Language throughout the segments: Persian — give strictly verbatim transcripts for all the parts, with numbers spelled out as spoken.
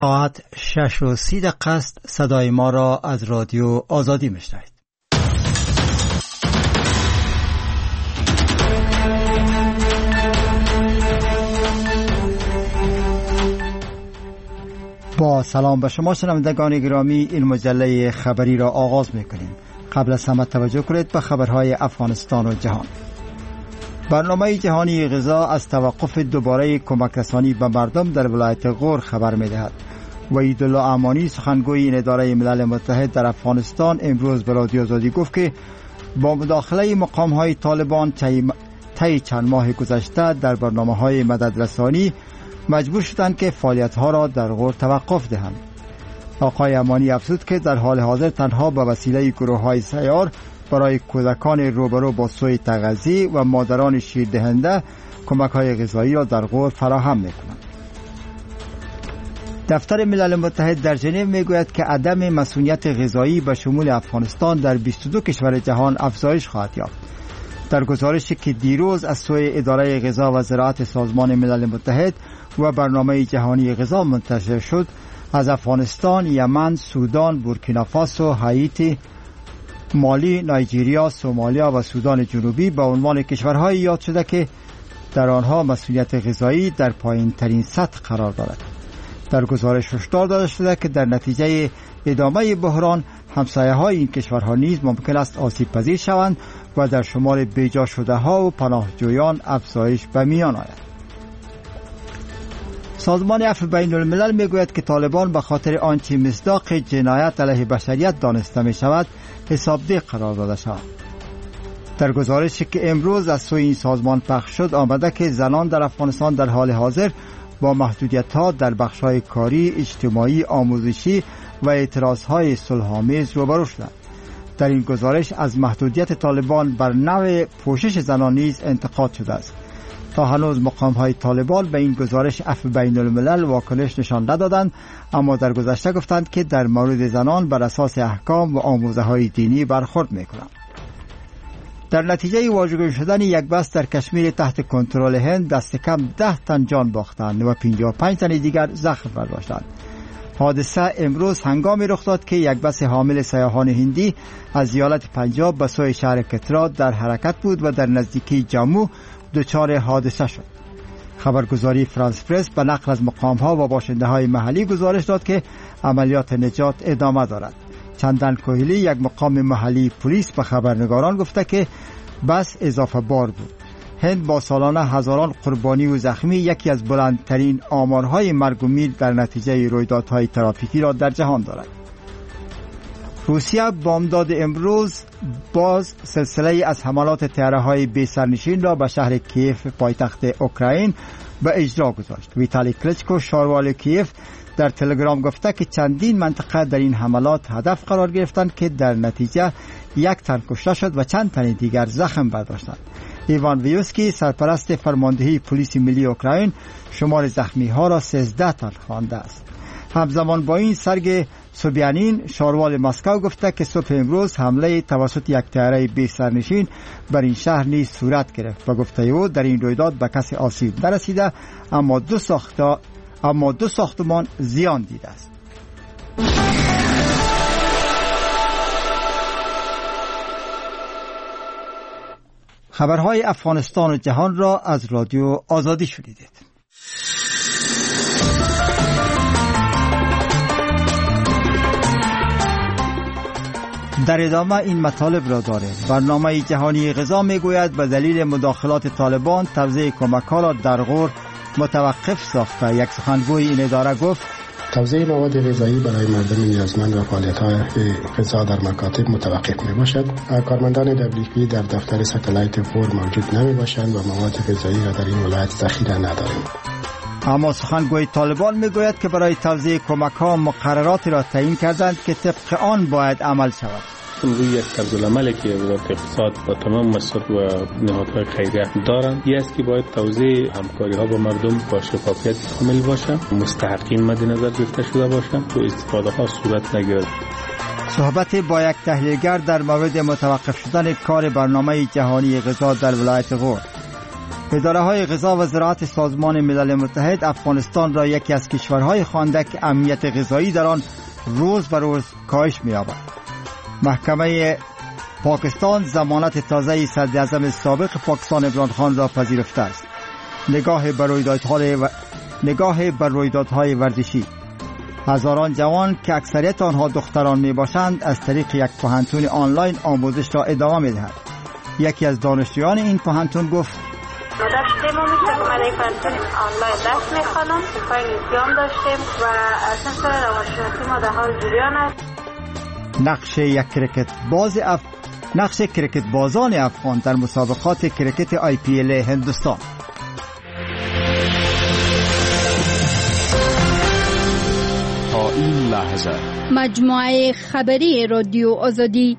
ساعت شش و سی دقیقه است. صدای ما را از رادیو آزادی میشنوید. با سلام به شما شنوندگان گرامی، این مجله خبری را آغاز میکنیم. قبل از همه توجه کنید به خبرهای افغانستان و جهان. برنامه جهانی غذا از توقف دوباره کمک رسانی به مردم در ولایت غور خبر می‌دهد. وحیدالله امانی، سخنگوی این اداره ملل متحد در افغانستان، امروز به رادیو آزادی گفت که با مداخله مقام‌های طالبان طی چند ماه گذشته در برنامه‌های مددرسانی مجبور شدند که فعالیت‌ها را در غور توقف دهند. آقای امانی افزود که در حال حاضر تنها به وسیله گروه‌های سیار برای کودکان روبرو با سوء تغذیه و مادران شیردهنده کمک‌های غذایی را در غور فراهم می‌کنند. دفتر ملل متحد در ژنو میگوید که عدم مسئولیت غذایی به شمول افغانستان در بیست و دو کشور جهان افزایش خواهد یافت. در گزارشی که دیروز از سوی اداره غذا و زراعت سازمان ملل متحد و برنامه جهانی غذا منتشر شد، از افغانستان، یمن، سودان، بورکینافاسو، هایتی، مالی، نایجیریا، سومالیا و سودان جنوبی به عنوان کشورهای یاد شده که در آنها مسئولیت غذایی در پایین ترین سطح قرار دارد. در گزارش هشدار داده شده که در نتیجه ادامه بحران همسایه های این کشورها نیز ممکن است آسیب پذیر شوند و در شمار بیجا شده ها و پناهجویان افزایش به میان آید. سازمان عفو بین الملل میگوید که طالبان به خاطر آنچه مصداق جنایت علیه بشریت دانسته می شود حسابدهی قرار داده شود. در گزارشی که امروز از سوی این سازمان پخش شد آمده که زنان در افغانستان در حال حاضر با محدودیت‌ها در بخش‌های کاری، اجتماعی، آموزشی و اعتراض‌های صلح‌آمیز روبرو شدند. در این گزارش از محدودیت طالبان بر نوع پوشش زنان نیز انتقاد شده است. تا هنوز مقام‌های طالبان به این گزارش عفو بین الملل واکنش نشان ندادند، اما در گذشته گفتند که در مورد زنان بر اساس احکام و آموزه‌های دینی برخورد می‌کنند. در نتیجه واژگون شدن یک بس در کشمیر تحت کنترل هند دست کم ده تن جان باختند و پنجاه و پنج تن دیگر زخم برداشتند. حادثه امروز هنگامی رخ داد که یک بس حامل سیاحان هندی از ایالت پنجاب به سوی شهر کترا در حرکت بود و در نزدیکی جمو دچار حادثه شد. خبرگزاری فرانس پرس به نقل از مقام‌ها و باشنده‌های محلی گزارش داد که عملیات نجات ادامه دارد. چندان کوهلی، یک مقام محلی پلیس، به خبرنگاران گفته که بس اضافه بار بود. هند با سالانه هزاران قربانی و زخمی یکی از بلندترین آمارهای مرگ و میر در نتیجه رویدادهای ترافیکی را در جهان دارد. روسیه بامداد امروز باز سلسله از حملات طیاره‌های بی سرنشین را به شهر کیف پایتخت اوکراین به اجرا گذاشت. ویتالی کلیچکو، شاروال کیف، در تلگرام گفته که چندین منطقه در این حملات هدف قرار گرفتند که در نتیجه یک تن کشته شد و چند تن دیگر زخم برداشتند. ایوان ویوسکی، سرپرست فرماندهی پلیس ملی اوکراین، شمار زخمی ها را سیزده تن خوانده است. همزمان با این سرگ سوبیانین، شاروال مسکو، گفته که صبح امروز حمله توسط یک طیاره بی سرنشین بر این شهر نیز صورت گرفت و گفته او در این رویداد به کسی آسیب نرسیده، اما دو ساخته اما دو ساختمان زیان دیده است. خبرهای افغانستان و جهان را از رادیو آزادی شنیدید. در ادامه این مطالب را داریم. برنامه جهانی غذا میگوید به دلیل مداخلات طالبان توزیع کمک‌ها را در غور متوقف ساخته. یک سخنگوی این اداره گفت توزیع مواد غذایی برای مردم نیازمند و فعالیت‌های غذا در مکاتب متوقف میباشد. کارمندان دبلیو پی در دفتر ستلایت غور موجود نمیباشند و مواد غذایی را در این ولایت ذخیره نداریم. اما سخنگوی طالبان میگوید که برای توزیع کمک‌ها مقرراتی را تعیین کردند که طبق آن باید عمل شود. روی یک طرزالعملی که وزارت اقتصاد و تمام مؤسسات و نهادهای خیریه دارند، این است که باید توزیع همکاری‌ها با مردم با شفافیت کامل باشد، مستحقین مد نظر گرفته شده باشد و استفاده‌ها صورت نگیرد. صحبت با یک تحلیلگر در مورد متوقف شدن کار برنامه جهانی غذا در ولایت غور. اداره های غذا و زراعت سازمان ملل متحد افغانستان را یکی از کشورهای خوانده که امنیت غذایی در آن روز به روز کاهش می‌یابد. محکمه پاکستان ضمانت تازه صدر اعظم سابق پاکستان عمران خان را پذیرفته است. نگاه بر رویدادهای و... نگاه بر رویدادهای ورزشی. هزاران جوان که اکثریت آنها دختران میباشند از طریق یک پوهنتون آنلاین آموزش را ادامه میدهند. یکی از دانشجویان این پوهنتون گفت: داشتیم و میشه که برای پوهنتون آنلاین درس میخوانم، فایل امتحان داشتیم و اساس روانشناسی ما در حال جریان است. نقش یک کرکت باز اف... نقش کرکت بازان افغان در مسابقات کرکت آی پی ال هندوستان. تا این لحظه مجموعه خبری رادیو آزادی.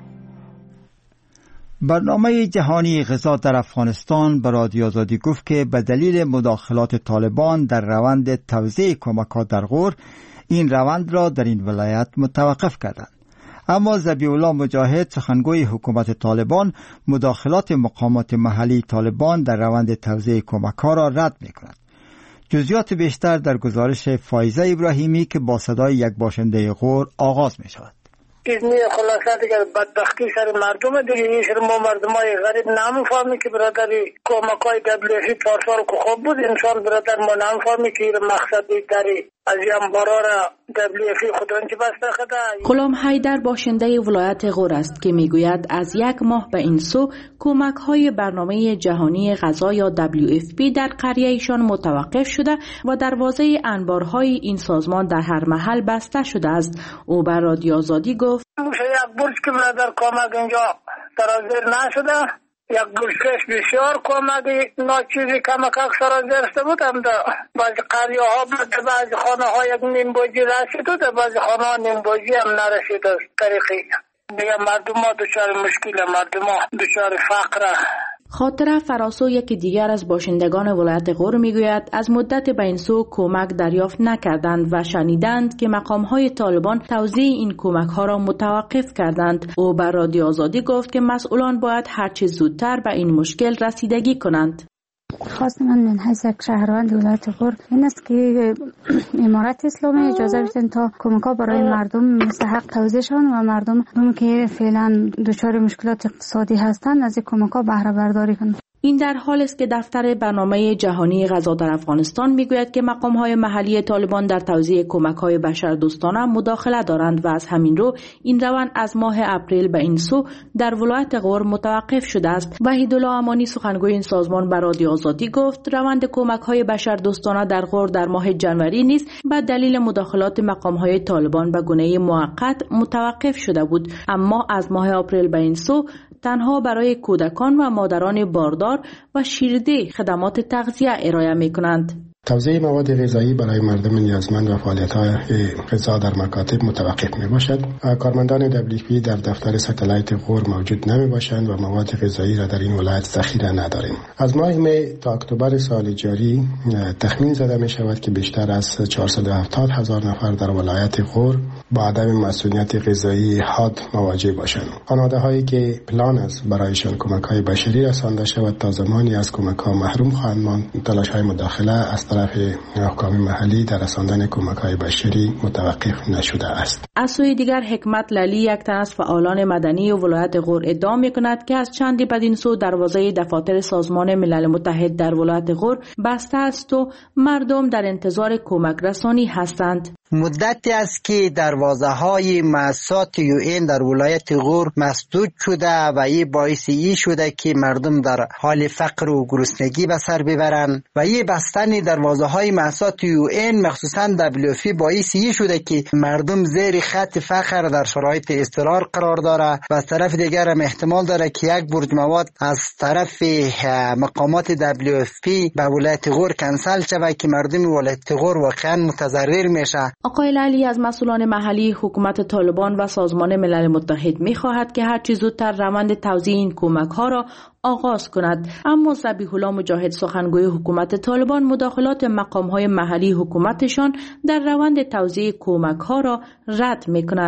برنامه جهانی غذا در افغانستان به رادیو آزادی گفت که به دلیل مداخلات طالبان در روند توزیع کمک‌ها در غور، این روند را در این ولایت متوقف کردند. اما ذبیح الله مجاهد، سخنگوی حکومت طالبان، مداخلات مقامات محلی طالبان در روند توزیع کمک‌ها را رد می‌کند. جزئیات بیشتر در گزارش فایزه ابراهیمی که با صدای یک باشنده غور آغاز می‌شود. این خلاصه دیگه بدبختی سر مردم دیگه، این سر ما مردمای غریب نمی‌فهمی که برادری کمک‌های دبلیو اف پارسال که خوب بود، انسان برادر ما نمی‌فهمی که این مقصدی داری از این براره دبلیو اف خودان چه بسته خدا. غلام حیدر باشنده ولایت غور است که میگوید از یک ماه به این سو کمک‌های برنامه جهانی غذا یا دبلیو اف پی در قریه ایشان متوقف شده و دروازه انبارهای این سازمان در هر محل بسته شده است. او بر رادیو آزادی گفت: یک برج که برادر کمک اینجا سرازیر نشده، یک برجکش بسیار کمکی ناچیزی کمک اکثر از درسته بود، هم در بعضی قریه ها بعضی خانه ها یک نیم بوجی رسید و در بعضی خانه ها نیم بوجی هم نرسید. از طریقی دیگه مردم ها دچار مشکل، مردم ها دچار فقره. خاطره فراسو یکی دیگر از باشندگان ولایت غور میگوید از مدت به این سو کمک دریافت نکردند و شنیدند که مقام‌های طالبان توزیع این کمک‌ها را متوقف کردند. او بر رادیو آزادی گفت که مسئولان باید هرچه زودتر به این مشکل رسیدگی کنند. خواست من من حیث یک شهروند ولایت غور این است که امارت اسلامی اجازه بدن تا کمک‌ها برای مردم مستحق توزیع شوند و مردم هم که فعلا دچار مشکلات اقتصادی هستند از این کمک‌ها بهره برداری کنند. این در حال است که دفتر برنامه جهانی غذا در افغانستان میگوید که مقام‌های محلی طالبان در توزیع کمک‌های بشردوستانه مداخله دارند و از همین رو این روند از ماه اپریل به این سو در ولایت غور متوقف شده است. وحیدالله امانی، سخنگوی این سازمان، به رادیو آزادی گفت روند کمک‌های بشردوستانه در غور در ماه جنوری نیز به دلیل مداخلات مقام‌های طالبان به گونه موقت متوقف شده بود، اما از ماه اپریل به این سو تنها برای کودکان و مادران باردار و شیرده خدمات تغذیه ارائه می کنند. توزیع مواد غذایی برای مردم نیازمند و فعالیت‌های غذا در مکاتب متوقف می‌باشد. کارمندان دبلیو اف پی در دفتر ستلایت غور موجود نمی‌باشند و مواد غذایی را در این ولایت ذخیره نداریم. از ماه می تا اکتبر سال جاری تخمین زده می‌شود که بیشتر از چهارصد و هفتاد هزار نفر در ولایت غور با عدم مسئولیت غذایی حاد مواجه باشند. خانواده‌هایی که پلان است برایشان کمک‌های بشری رسانده شود تا زمانی از کمک‌ها محروم خواهند ماند. تلاش‌های مداخله از طرف حکام محلی در رساندن کمک‌های بشری متوقف نشده است. از سوی دیگر حکمت لالی، یک تن از فعالان مدنی و ولایت غور، ادعا می‌کند که از چندی بدین سو دروازه دفاتر سازمان ملل متحد در ولایت غور بسته است و مردم در انتظار کمک رسانی هستند. مدتی است که دروازه‌های مؤسسات یو این در ولایت غور مسدود شده و این باعث ای شده که مردم در حال فقر و گرسنگی به سر ببرند و این بستن دروازه‌های مؤسسات یو این مخصوصاً دبلیو اف پی باعث ای شده که مردم زیر خط فقر در شرایط اضطرار قرار داره و از طرف دیگر هم احتمال داره که یک برج مواد از طرف مقامات دبلیو اف پی به ولایت غور کنسل شود که مردم ولایت غور واقعاً متضرر میشه. آقای لالی از مسئولان محلی، حکومت طالبان و سازمان ملل متحد می‌خواهد که هر چه زودتر روند توزیع این کمک‌ها را آغاز کند، اما ذبیح الله مجاهد، سخنگوی حکومت طالبان، مداخلات مقام‌های محلی حکومتشان در روند توزیع کمک‌ها را رد می‌کند.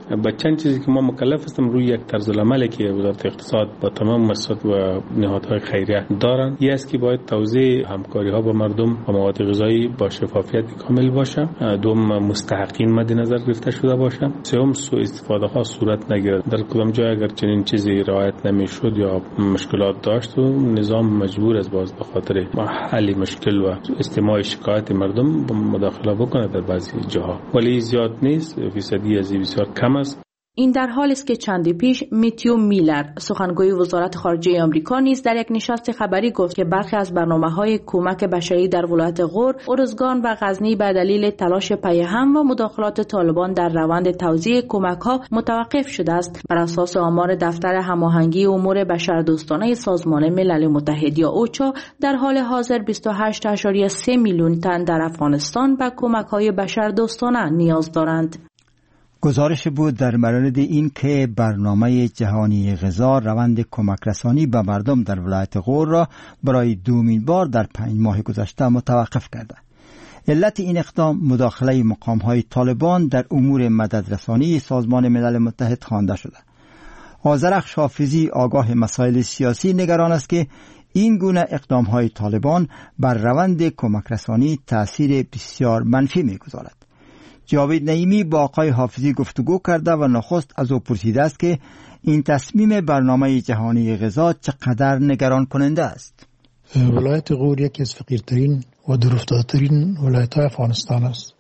با چند چیزی که ما مکلف هستیم روی یک طرز العملی که وزارت اقتصاد با تمام مؤسسات و نهادهای خیریه دارن، یه است که باید توزیع همکاری ها با مردم و مواد غذایی با شفافیت کامل باشه، دوم مستحقین مد نظر گرفته شده باشه، سوم سوء استفاده ها صورت نگیرد. در کدام جای اگر چنین چیزی رعایت نمیشد یا مشکلات داشت و نظام مجبور است باز به خاطر حل مشکل و استماع شکایت مردم مداخله بکنه در بعضی جاها، ولی زیاد نیست، فیصدی از بسیار کم است. این در حالی است که چندی پیش میتیو میلر سخنگوی وزارت خارجه آمریکا نیز در یک نشست خبری گفت که برخی از برنامه‌های کمک بشری در ولایت غور، ارزگان و غزنی به دلیل تلاش پیهم و مداخلات طالبان در روند توزیع کمک‌ها متوقف شده است. بر اساس آمار دفتر هماهنگی امور بشردوستانه سازمان ملل متحد یا اوچا، در حال حاضر بیست و هشت ممیز سه میلیون تن در افغانستان به کمک‌های بشردوستانه نیاز دارند. گزارش بود در مورد این که برنامه جهانی غذا روند کمک رسانی به مردم در ولایت غور را برای دومین بار در پنج ماه گذشته متوقف کرده. علت این اقدام مداخله مقام‌های طالبان در امور مددرسانی سازمان ملل متحد خوانده شده. آذرخش حافظی آگاه مسائل سیاسی نگران است که این گونه اقدام‌های طالبان بر روند کمک رسانی تأثیر بسیار منفی می‌گذارد. جاوید نعیمی با آقای حافظی گفتگو کرده و نخست از او پرسیده است که این تصمیم برنامه جهانی غذا چقدر نگران کننده است. ولایت غور یکی از فقیرترین و دورافتاده‌ترین ولایت‌های افغانستان است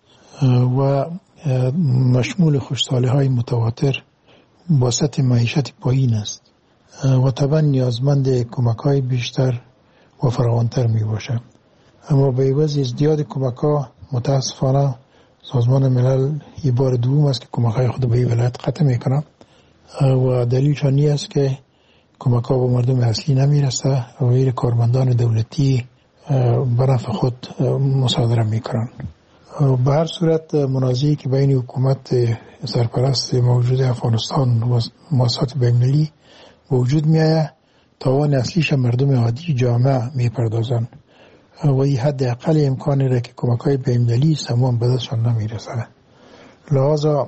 و مشمول خوش‌سالی‌های متواتر با سطح معیشت پایین است و طبعا نیازمند کمک‌های بیشتر و فراوان‌تر می‌باشد. اما به عوض ازدیاد کمک‌ها متأسفانه سازمان ملل یه بار دوم است که کمک‌های خود به این ولایت قطع می‌کنه و دلیلش این است که کمک‌ها به مردم اصلی نمی‌رسه و غیر کارمندان دولتی به نفع خود مصادره می‌کنن. به هر صورت منازعه‌ای که بین حکومت سرپرست موجود افغانستان و مؤسسات بین‌المللی وجود می‌آید، تاوان اصلیش مردم عادی جامعه می‌پردازند و این حد اقل امکانی را که کمک‌های بین‌المللی سمون به دستشان نمی‌رسه. لحاظا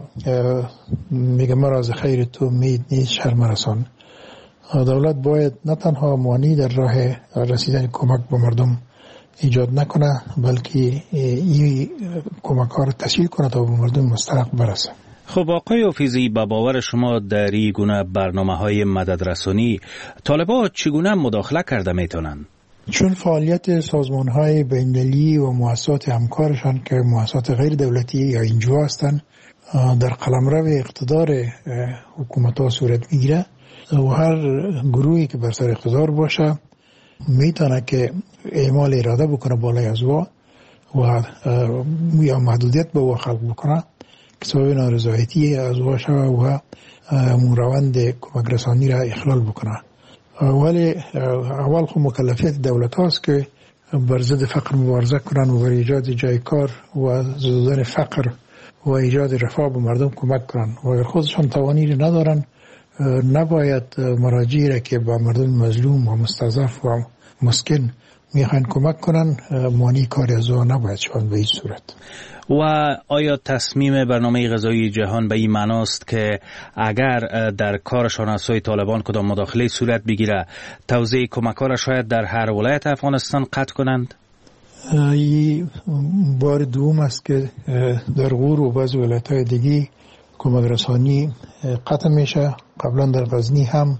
میگم مرا از خیر تو امید نیست شرم رسان. دولت باید نه تنها مانعی در راه رسیدن کمک به مردم ایجاد نکنه، بلکه این کمک‌ها را تسهیل کنه تا به مردم مستحق برسه. خب آقای حافظی، با باور شما در این گونه برنامه‌های مددرسانی طالبان چگونه مداخله کرده میتونن؟ چون فعالیت سازمان‌های بین‌المللی و مؤسسات همکارشان که مؤسسات غیر دولتی یا اینجا هستند در قلمرو اقتدار حکومت‌ها صورت می‌گیره و هر گروهی که بر سر اقتدار باشه میتونه که اعمال اراده بکنه بالای از وا و یا محدودیت به وا خلق بکنه که سبب نارضایتی از وا شوه و روند کمک رسانی را اخلال بکنه. ولی اول خود مکلفیت دولت هاست که بر ضد فقر مبارزه کنن و بر ایجاد جای کار و زدودن فقر و ایجاد رفاه به مردم کمک کنن و اگر خودشان توانی ندارن نباید مراجعی را که با مردم مظلوم و مستضعف و مسکن میخوان کمک کنن مانی کاری از او نباید شوند به این صورت. و آیا تصمیم برنامه غذایی جهان به این معناست که اگر در کار شناسای طالبان کدام مداخله صورت بگیره توزیع کمک‌ها را شاید در هر ولایت افغانستان قطع کنند؟ این بار دوم است که در غور و بعض ولایت‌های دیگه کمک رسانی قطع میشه. قبلا در غزنی هم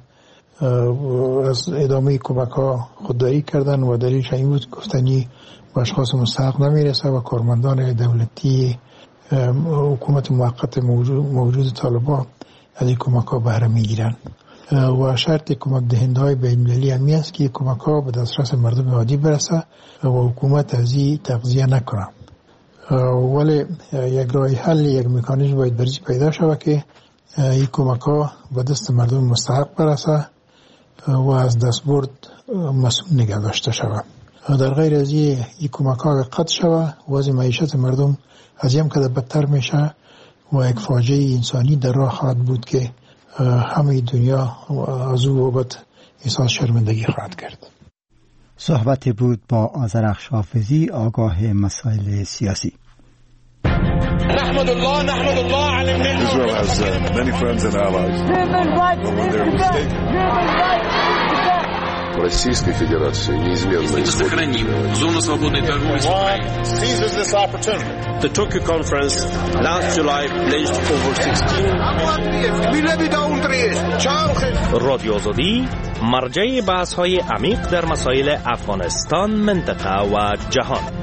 از ادامه کمک‌ها خودداری کردن و دلیلش این بود گفتنی به اشخاص مستحق نمیرسه و کارمندان دولتی حکومت موقت موجود, موجود طالبان از این کمک‌ها بهره میگیرن و شرط کمک دهنده های بین‌المللی همی است که کمک‌ها به دسترس مردم عادی برسه و حکومت از این تغذیه نکنه. ولی یک راه حل، یک مکانیزم باید برای پیدا شود که این کمک‌ها به دست مردم مستحق برسه و از دستبرد مسئول نگه داشته شود. در غیر از این کمک‌ها قطع شود و از معیشت مردم از این کده بدتر میشه و یک فاجعه انسانی در راه خواهد بود که همه دنیا از او بابت احساس شرمندگی خواهد کرد. صحبت بود با آذرخش حافظی آگاه مسائل سیاسی. نحمد الله نحمد الله على النعمة. Israel has uh, many friends and allies. But when they're mistaken. Российской Федерации неизменно исходит. Зона свободной торговли с Украиной. Seizes this opportunity. The Tokyo conference last July pledged over sixteen. رادیو آزادی مرجع بحث‌های عمیق در مسائل افغانستان، منطقه و جهان.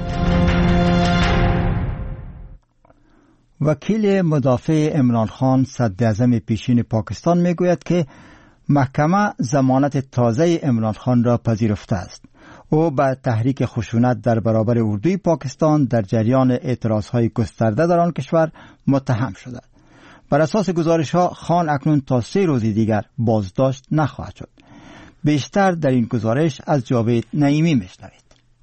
وکیل مدافع عمران خان صدراعظم پیشین پاکستان میگوید که محکمه ضمانت تازه عمران خان را پذیرفته است. او به تحریک خشونت در برابر اردوی پاکستان در جریان اعتراضهای گسترده در آن کشور متهم شده. بر اساس گزارش ها خان اکنون تا سه روز دیگر بازداشت نخواهد شد. بیشتر در این گزارش از جاوید نعیمی میشنوید.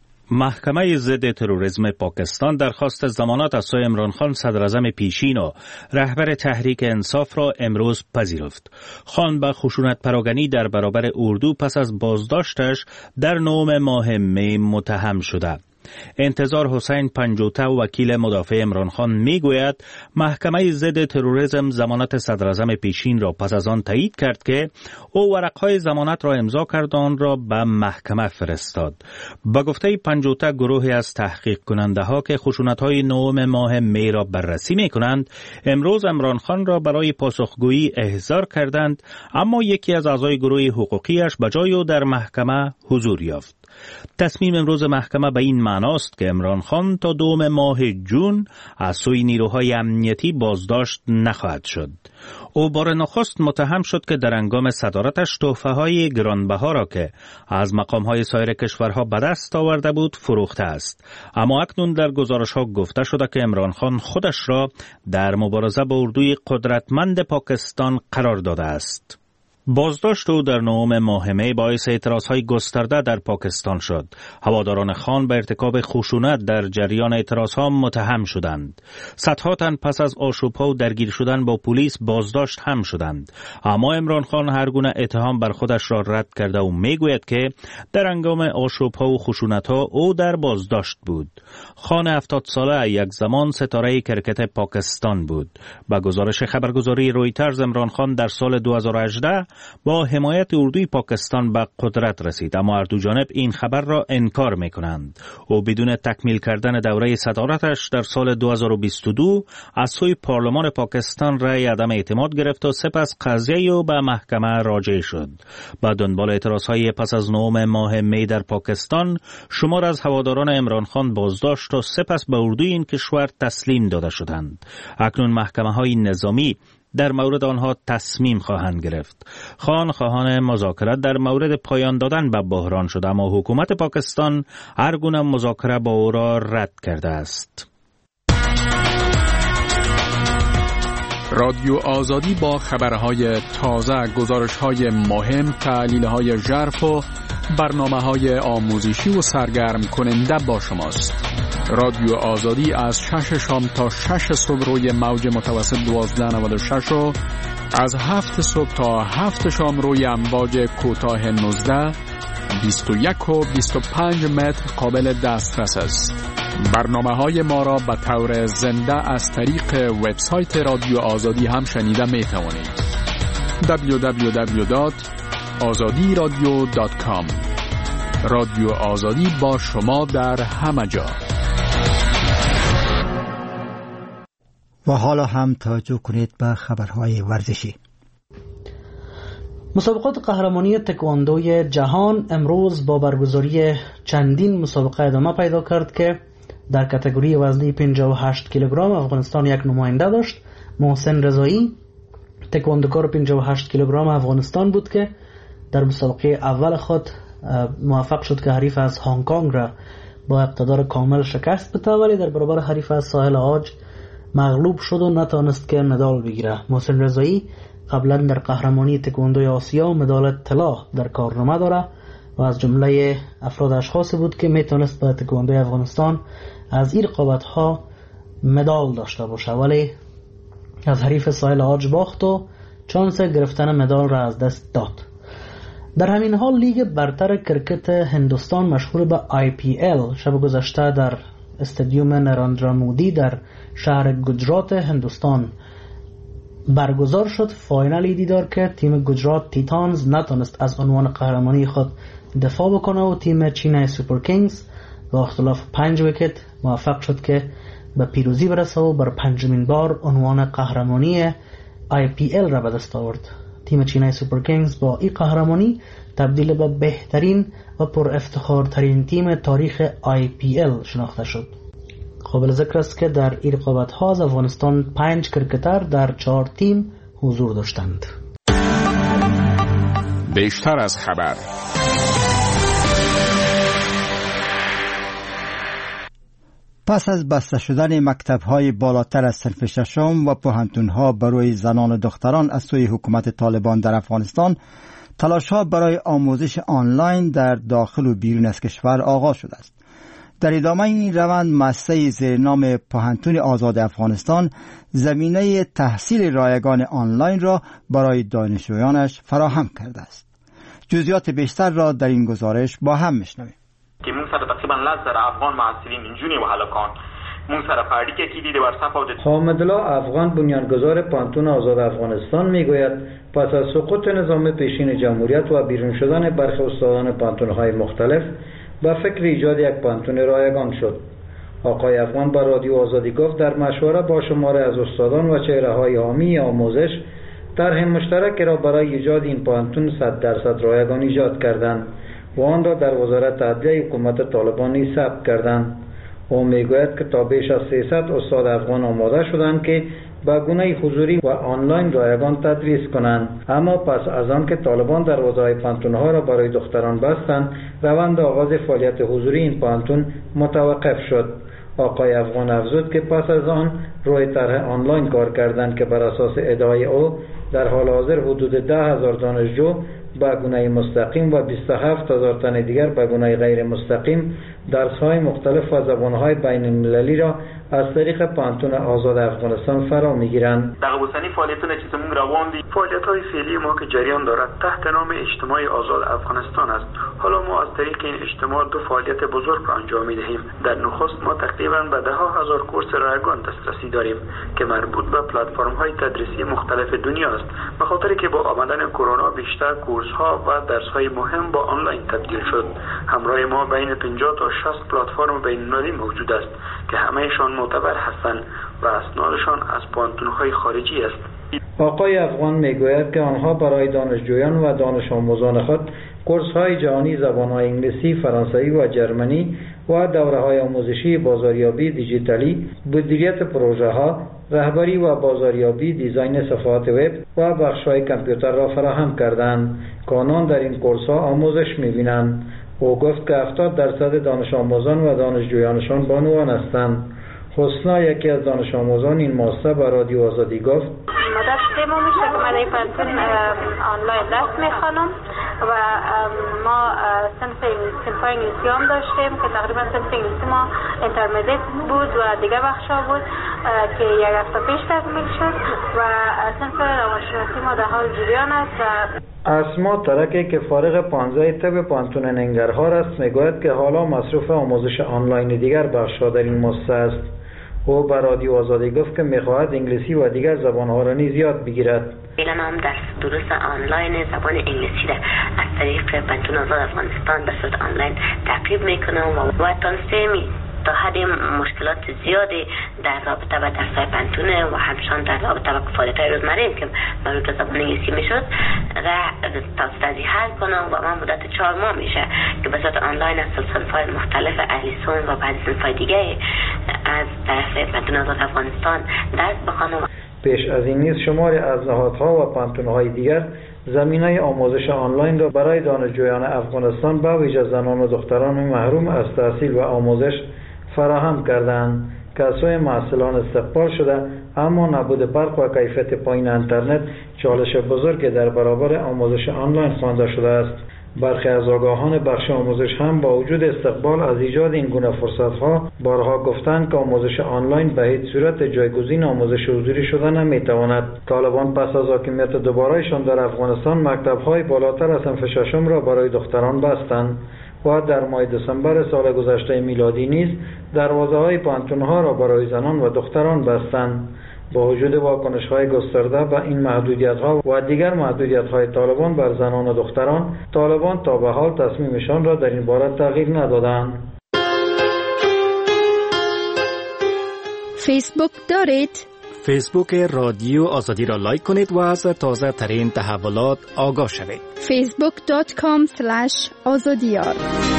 محکمه ضد تروریسم پاکستان درخواست ضمانت از سوی عمران خان صدراعظم پیشین و رهبر تحریک انصاف را امروز پذیرفت. خان به خشونت پراگنی در برابر اردو پس از بازداشتش در نهم ماه می متهم شده. انتظار حسین پنجوته وکیل مدافع عمران خان میگوید محکمه ضد تروریسم ضمانت صدراعظم پیشین را پس از آن تایید کرد که او ورقهای ضمانت را امضا کرد و آن را به محکمه فرستاد. با گفته پنجوته گروهی از تحقیق کننده ها که خشونت های نهم ماه می را بررسی می کنند امروز عمران خان را برای پاسخگویی احضار کردند، اما یکی از اعضای گروه حقوقیش به جای او در محکمه حضور یافت. تصمیم امروز محکمه به این معناست که عمران خان تا دوم ماه جون از سوی نیروهای امنیتی بازداشت نخواهد شد. او بار نخست متهم شد که در هنگام صدارتش تحفه‌های گرانبها را که از مقام‌های سایر کشورها به دست آورده بود فروخته است. اما اکنون در گزارش‌ها گفته شده که عمران خان خودش را در مبارزه با اردوی قدرتمند پاکستان قرار داده است. بازداشت او در نهم ماه می باعث اعتراضهای گسترده در پاکستان شد. هواداران خان به ارتکاب خشونت در جریان اعتراضها متهم شدند. صدها تن پس از آشوب‌ها و درگیر شدن با پلیس بازداشت هم شدند. اما عمران خان هر گونه اتهام بر خودش را رد کرده و میگوید که در هنگام آشوب‌ها و خشونت‌ها او در بازداشت بود. خان هفتاد ساله یک زمان ستاره کرکت پاکستان بود. با گزارش خبرگزاری رویترز عمران خان در سال دو هزار و هجده با حمایت اردوی پاکستان به قدرت رسید، اما هر دو جانب این خبر را انکار می‌کنند. او بدون تکمیل کردن دوره صدارتش در سال دو هزار و بیست و دو از سوی پارلمان پاکستان رأی عدم اعتماد گرفت و سپس قضیه او به محکمه راجع شد. با دنبال اعتراضهای پس از نهم ماه می در پاکستان شمار از هواداران عمران خان بازداشت و سپس به اردوی این کشور تسلیم داده شدند. اکنون محکمه‌های نظامی در مورد آنها تصمیم خواهند گرفت. خان خواهان مذاکره در مورد پایان دادن به بحران شد، اما حکومت پاکستان هر گونه مذاکره با او را رد کرده است. رادیو آزادی با خبرهای تازه، گزارش‌های مهم، تحلیل‌های ژرف و برنامه‌های آموزشی و سرگرم کننده با شماست. رادیو آزادی از شش شام تا شش صبح روی موج متوسط دوازده نود و شش و از هفت صبح تا هفت شام روی امواج کوتاه نوزده، بیست و یک و بیست و پنج متر قابل دسترس است. برنامه‌های ما را به طور زنده از طریق وبسایت رادیو آزادی هم شنیده می توانید. دبلیو دبلیو دبلیو دات آزادی رادیو دات کام. رادیو آزادی با شما در همه جا. و حالا هم توجه کنید به خبرهای ورزشی. مسابقات قهرمانی تکواندوی جهان امروز با برگزاری چندین مسابقه ادامه پیدا کرد که در کاتگوری وزنی پنجاه و هشت کیلوگرم افغانستان یک نماینده داشت. محسن رضایی تکواندوکار پنجاه و هشت کیلوگرم افغانستان بود که در مسابقه اول خود موفق شد که حریف از هنگ کنگ را با اقتدار کامل شکست بده، ولی در برابر حریف از ساحل عاج مغلوب شد و نتوانست که مدال بگیره. محسن رضایی قبلا در قهرمانی تکواندوی آسیا مدال طلا در کارنامه داره و از جمله افراد اشخاصی بود که میتونست به تکواندوی افغانستان از این رقابت‌ها مدال داشته باشه، ولی از حریف ساحل عاج باخت و چانس گرفتن مدال را از دست داد. در همین حال لیگ برتر کرکت هندوستان مشهور به آی پی ال شب گذشته در استادیوم نراندرا مودی در شهر گجرات هندوستان برگزار شد. فاینالی دیدار که تیم گجرات تیتانز نتونست از عنوان قهرمانی خود دفاع بکنه و تیم چینای سوپر کینگز با اختلاف پنج ویکت موفق شد که به پیروزی برسه و بر پنجمین بار عنوان قهرمانی آی پی ال را به دست آورد. تیم چینای سوپر کینگز با این قهرمانی تبدیل به بهترین و پر افتخارترین تیم تاریخ آی پی ال شناخته شد. قابل ذکر است که در این رقابت ها از افغانستان پنج کرکتر در چهار تیم حضور داشتند. بیشتر از خبر. پس از بسته شدن مکتب‌های بالاتر از صنف ششم و پوهنتون‌ها برای زنان و دختران از سوی حکومت طالبان در افغانستان، تلاش‌ها برای آموزش آنلاین در داخل و بیرون از کشور آغاز شده است. در ادامه این روند مؤسسه زیر نام پوهنتون آزاد افغانستان زمینه تحصیل رایگان آنلاین را برای دانشجویانش فراهم کرده است. جزئیات بیشتر را در این گزارش با هم میشنویم. که مون سر تقریبا لزر افغان محصلین اینجونی و هلکان مون سر فردی که کی دیده ورصف آوده. حامد الله افغان بنیانگذار پوهنتون آزاد افغانستان میگوید پس از سقوط نظام پیشین جمهوریت و بیرون شدن برخی استادان پوهنتون‌های مختلف به فکر ایجاد یک پوهنتون رایگان شد. آقای افغان با رادیو آزادی گفت در مشوره با شماره از استادان و چهره‌های حامی آموزش طرح مشترک را برای ایجاد این پوهنتون صد درصد رایگان ایجاد کردند و آن را در وزارت عدلیه حکومت طالبانی ثبت کردند. او میگوید که تا بیش از سیصد استاد افغان آماده شدند که به گونه حضوری و آنلاین رایگان تدریس کنند، اما پس از آن که طالبان دروازه‌های پوهنتون‌ها را برای دختران بستند، روند آغاز فعالیت حضوری این پوهنتون متوقف شد. آقای افغان افزود که پس از آن روی طرح آنلاین کار کردند که بر اساس ادعای او در حال حاضر حدود ده هزار دانشجو به گونه مستقیم و بیست و هفت هزار تن دیگر به گونه غیر مستقیم درس‌های مختلف و زبان‌های بین‌المللی را از طریق پوهنتون آزاد افغانستان فرا می‌گیرند. در قبوسنی فعالیتونه چیزمون روان دی فعالیت‌های فعلی ما که جریان دارد تحت نام اجتماع آزاد افغانستان است. حالا ما از طریق این اجتماع دو فعالیت بزرگ را انجام می‌دهیم. در نخست ما تقریباً به ده هزار کورس رایگان دسترسی داریم که مربوط به پلتفرم‌های تدریسی مختلف دنیا است. به خاطر که با آمدن کرونا بیشتر کورس‌ها و درس‌های مهم با آنلاین تبدیل شد. همراه ما بین پنجاه تا شصت پلتفرم بین‌المللی موجود است که همه‌شان معتبر هستند و اسنادشان از پوهنتون‌های خارجی است. آقای افغان میگوید که آنها برای دانشجویان و دانش آموزان خود کورس‌های جهانی زبان‌های انگلیسی، فرانسوی و جرمنی و دوره‌های آموزشی بازاریابی دیجیتالی، مدیریت پروژه‌ها، رهبری و بازاریابی، دیزاین صفحات وب و بخش‌های کامپیوتر را فراهم کردند که آنان در این کورس‌ها آموزش می‌بینند. او گفت که هفتاد درصد دانش آموزان و دانشجویانشان بانوان هستند. حسنا یکی از دانش آموزان این مؤسسه به رادیو آزادی گفت مدت سه ماه میشه که من این پوهنتون آنلاین درس میخوانم و ما صنف صنفای انگلیسی هم داشتیم که تقریبا صنف انگلیسی ما اینترمدیت بود و دیگه بخشا بود که یک هفته پیش تکمیل شد و صنف روانشناسی ما در حال جریان است. و اسما ترکی که فارغ پانزده طب پوهنتون ننگرهار است میگوید که حالا مصروف آموزش آنلاین دیگر بخش‌ها در این مؤسسه است. او به رادیو آزادی گفت که میخواهد انگلیسی و دیگر زبان‌ها را نیز یاد بگیرد. فعلا هم درس دروس آنلاین زبان انگلیسی را از طریق پوهنتون آزاد افغانستان به صورت آنلاین تعقیب میکنم و و تونستم تا حد مشکلات زیادی در رابطه با درس‌های پوهنتون و همچنان در رابطه با فعالیت‌های روزمره که مربوط به زبان انگلیسی میشد را تازه حل کنم و من مدت چهار ماه میشه که به صورت آنلاین از صنف‌های مختلف اهلیسون و بعضی صنف‌های دیگه از طرف پوهنتون آزاد افغانستان درس بخوانم. پیش از این نیز شماری از نهادها و پوهنتون‌های دیگر زمینه آموزش آنلاین را برای دانشجویان افغانستان به ویژه زنان و دختران محروم از تحصیل و آموزش فراهم کردند که از سوی محصلان استقبال شده، اما نبود برق و کیفیت پایین اینترنت چالش بزرگی در برابر آموزش آنلاین خوانده شده است. برخی از آگاهان بخش آموزش هم با وجود استقبال از ایجاد این گونه فرصت‌ها بارها گفتند که آموزش آنلاین به هیچ صورت جایگزین آموزش حضوری شده نمی‌تواند. طالبان پس از حاکمیت دوباره‌شان در افغانستان مکتب‌های بالاتر از صنف ششم را برای دختران بستند. و در ماه دسامبر سال گذشته میلادی نیز دروازه‌های پانتون‌ها را برای زنان و دختران بستند. با وجود واکنش‌های گسترده و این محدودیت‌ها و دیگر محدودیت‌های طالبان بر زنان و دختران، طالبان تا به حال تصمیمشان را در این باره تغییر ندادند. فیسبوک دارید؟ فیسبوک رادیو آزادی را لایک کنید و از تازه ترین تحولات آگاه شوید. فیسبوک دات کام اسلش آزادیار.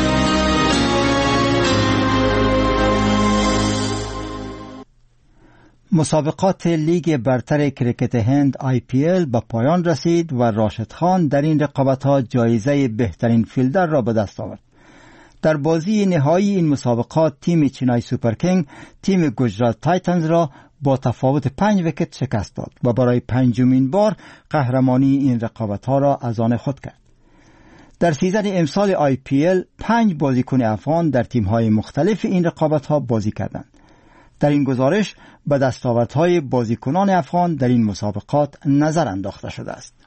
مسابقات لیگ برتر کرکت هند آی پی ال به پایان رسید و راشد خان در این رقابت‌ها جایزه بهترین فیلدر را به دست آورد. در بازی نهایی این مسابقات تیم چینای سوپر کینگ تیم گجرات تایتنز را با تفاوت پنج ویکت شکست داد و برای پنجمین بار قهرمانی این رقابت‌ها را از آن خود کرد. در سیزن امسال آی پی ال پنج بازیکن افغان در تیم‌های مختلف این رقابت‌ها بازی کردند. در این گزارش به دستاوردهای بازیکنان افغان در این مسابقات نظر انداخته شده است.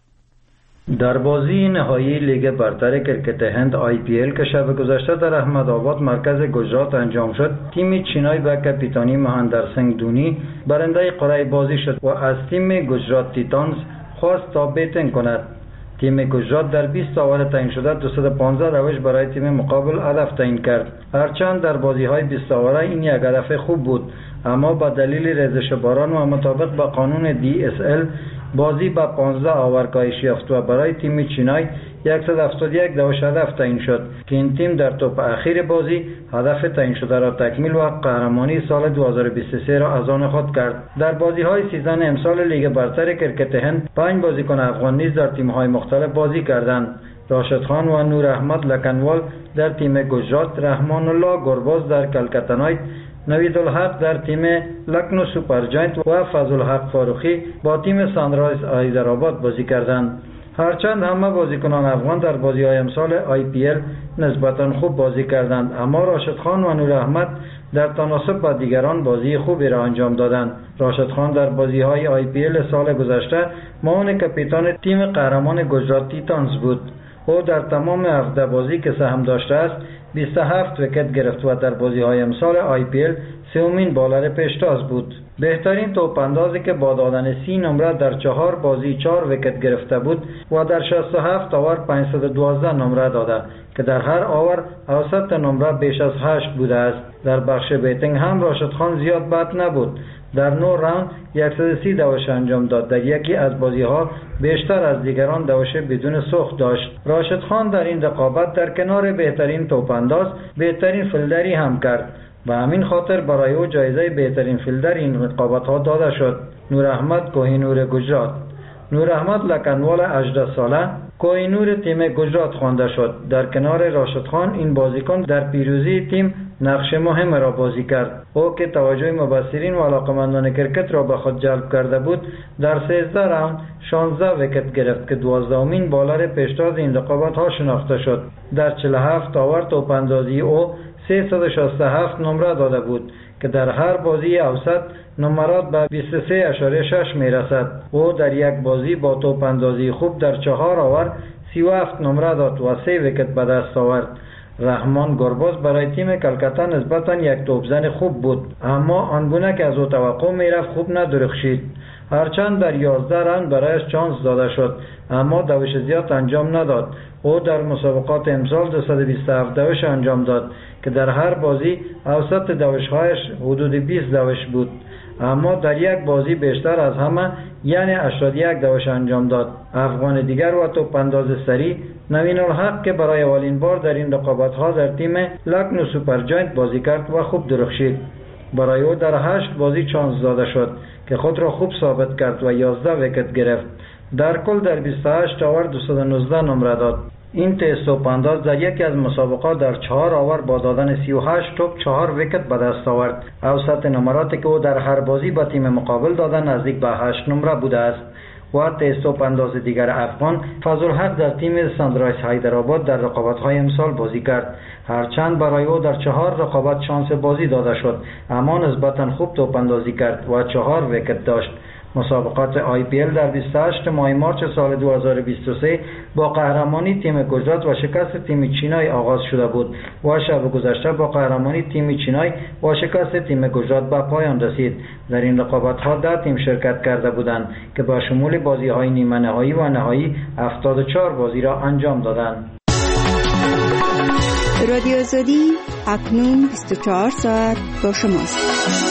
در بازی نهایی لیگ برتر کرکت هند آی پی ال که شب گذشته در احمدآباد مرکز گجرات انجام شد، تیم چینای به کاپیتانی مهندر سنگ دونی برنده قرعه بازی شد و از تیم گجرات تیتانز خواست تا بیتینگ کند. تیم گجرات در بیست اوور تعیین شده دویست و پانزده روش برای تیم مقابل هدف تعیین کرد. هرچند در بازی‌های بیست اوره این یک هدف خوب بود، اما با دلیل ریزش باران و مطابق با قانون دی اس ال بازی با پانزده اوور کاهش یافت و برای تیم چینای صد و هفتاد و یک دوش هدف تعیین شد که این تیم در توپ اخیر بازی هدف تعیین شده را تکمیل و قهرمانی سال دو هزار و بیست و سه را از آن خود کرد. در بازی‌های سیزن امسال لیگ برتر کرکت هند پنج بازیکن افغان نیز در تیم‌های مختلف بازی کردند. راشد خان و نور احمد لکنوال در تیم گجرات، رحمان الله گرباز در کلکتا نایت، نوید الحق در تیم لکنو سوپر جاینت و فضل حق فاروقی با تیم سانرایز حیدرآباد بازی کردند. هرچند همه بازیکنان افغان در بازی‌های امسال آی پی ال نسبتاً خوب بازی کردند، اما راشد خان و نور احمد در تناسب با دیگران بازی خوبی را انجام دادند. راشد خان در بازی‌های آی پی ال سال گذشته معاون کاپیتان تیم قهرمان گجرات تیتانز بود. او در تمام هفده بازی که سهم داشته است بیست و هفت ویکت گرفت و در بازی‌های امسال آی پی ال سومین بالر پیشتاز بود. بهترین توپ اندازی که با دادن سی نمره در چهار بازی چهار ویکت گرفته بود و در شصت و هفت اوور پانصد و دوازده نمره داده که در هر اوور اوسط نمره بیش از هشت بوده است. در بخش بیتینگ هم راشد خان زیاد بد نبود. در نه راوند صد و سی دوش انجام داد. در یکی از بازی‌ها بیشتر از دیگران دوش بدون سوخت داشت. راشد خان در این رقابت در کنار بهترین توپ انداز بهترین فیلدری هم کرد و همین خاطر برای او جایزه بهترین فیلدر این رقابت‌ها داده شد. نور احمد کوهینور گجرات. نور احمد لکنوال هجده ساله کوهینور تیم گجرات خوانده شد. در کنار راشد خان این بازیکن در پیروزی تیم نقش مهم را بازی کرد. او که توجه مبصرین و علاقمندان کرکت را به خود جلب کرده بود، در سیزده راوند شانزده ویکت گرفت که دوازدهمین بالر پیشتاز این رقابت‌ها شناخته شد. در چهل و هفت اوور توپ اندازی او سیصد و شصت و هفت نمره داده بود که در هر بازی اوسط نمرات به بیست و سه اشاره شش می رسد. او در یک بازی با توپ اندازی خوب در چهار اوور سی و هفت نمره داد و سه ویکت به دست آورد. رحمان گرباز برای تیم کلکتا نسبتاً یک توپزن خوب بود، اما آنگونه که از او توقع می رفت خوب ندرخشید. هرچند در یازده راوند برایش چانس داده شد، اما دوش زیاد انجام نداد. او در مسابقات امسال دویست و بیست و هفت دوش انجام داد که در هر بازی اوسط دوش‌هایش حدود بیست دوش بود، اما در یک بازی بیشتر از همه یعنی هشتاد و یک دوش انجام داد. افغان دیگر و توپ انداز سری نوین الحق که برای اولین بار در این رقابت‌ها در تیم لکنو سوپر جاینت بازی کرد و خوب درخشید. برای او در هشت بازی چانس داده شد که خود را خوب ثابت کرد و یازده ویکت گرفت. در کل در بیست و هشت اوور دویست و نوزده نمره داد. این تیز توپ انداز در یکی از مسابقات در چهار اوور با دادن سی و هشت توپ چهار ویکت به دست آورد. اوسط نمراتی که او در هر بازی با تیم مقابل دادن نزدیک به هشت نمره بوده است. و تیز توپ انداز دیگر افغان فضل حق در تیم سانرایز حیدرآباد در رقابت‌های امسال بازی کرد. هرچند برای او در چهار رقابت شانس بازی داده شد، اما نسبتاً خوب توپ اندازی کرد و چهار ویکت داشت. مسابقات آی پی ال در بیست و هشتم ماه مارس سال دو هزار و بیست و سه با قهرمانی تیم گجرات و شکست تیم چینای آغاز شده بود و شب گذشته با قهرمانی تیم چینای و شکست تیم گجرات به پایان رسید. در این رقابت‌ها ده تیم شرکت کرده بودند که با شمول بازی‌های نیمه نهایی و نهایی هفتاد و چهار بازی را انجام دادند. رادیو آزادی اکنون بیست و چهار ساعت با شماست.